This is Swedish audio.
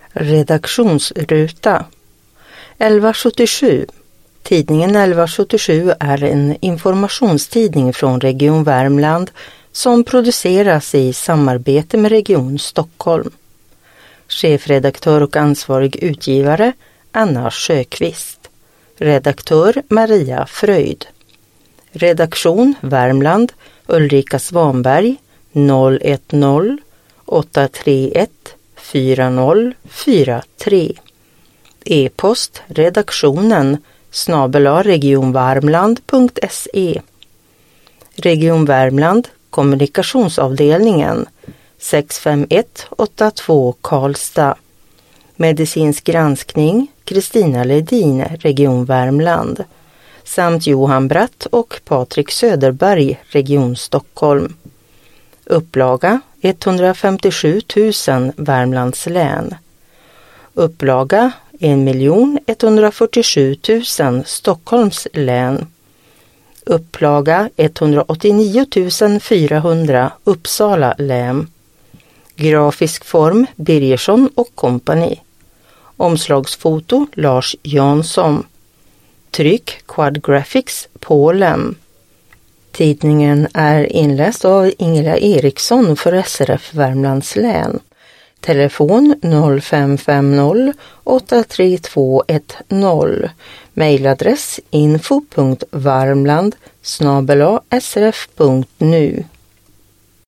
Redaktionsruta 1177. Tidningen 1177 är en informationstidning från Region Värmland som produceras i samarbete med Region Stockholm. Chefredaktör och ansvarig utgivare Anna Sjöqvist. Redaktör Maria Fröjd. Redaktion Värmland Ulrika Svanberg 010 831 4043. E-post redaktionen @regionvarmland.se. Region Värmland kommunikationsavdelningen 65182 Karlstad. Medicinsk granskning Kristina Ledin, Region Värmland, samt Johan Bratt och Patrik Söderberg, Region Stockholm. Upplaga 157 000 Värmlands län. Upplaga 1.147 000 Stockholms län. Upplaga 189 400 Uppsala län. Grafisk form Birgersson och Company. Omslagsfoto Lars Jansson. Tryck Quad Graphics Polen. Tidningen är inläst av Ingela Eriksson för SRF Värmlands län. Telefon 0550 83210. Mailadress info.varmland@srf.nu.